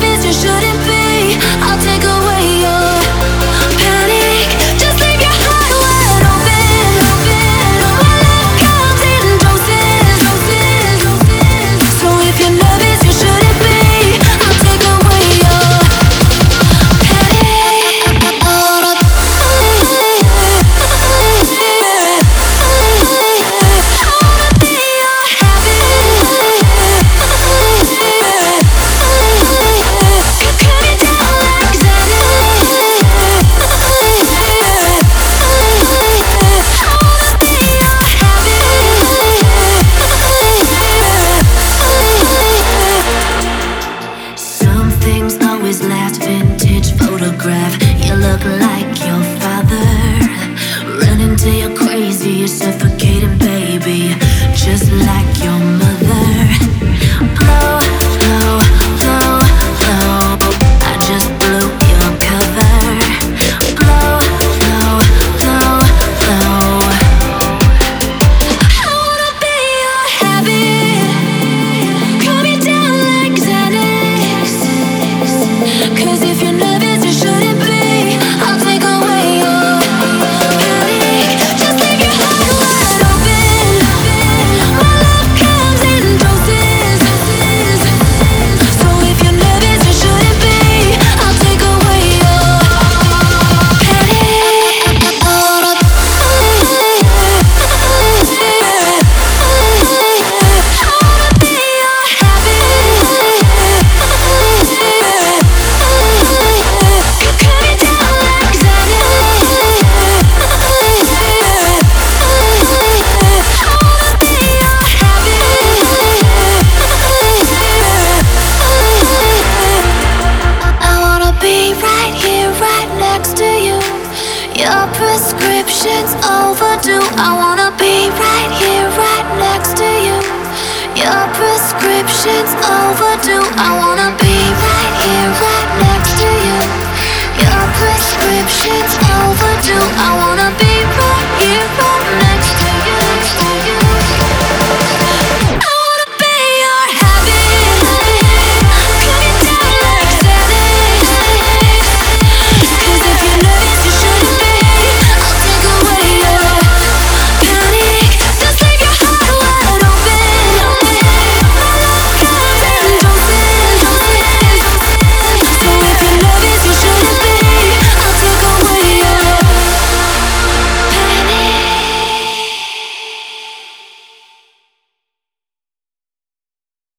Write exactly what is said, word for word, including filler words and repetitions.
nervous, you shouldn't be. I'll take away your panic. Just leave your heart wide open, open. My love comes in doses, doses, doses. So if you're nervous, you shouldn't be. I'll take away your Some things always last. Vintage photograph. You look like your father. Running till you're crazy, you're suffocating, baby. Just like your mother. Blow, blow, blow, blow. I just blew your cover. Blow, blow, blow, blow. I wanna be your habit. Calm you down like Xanax. 'Cause if you're not